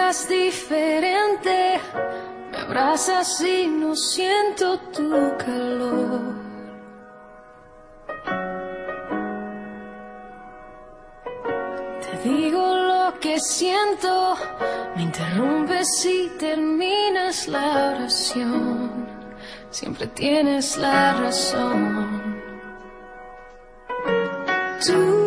miras diferente, me abrazas y no siento tu calor. Te digo lo que siento, me interrumpes y terminas la oración. Siempre tienes la razón. Tú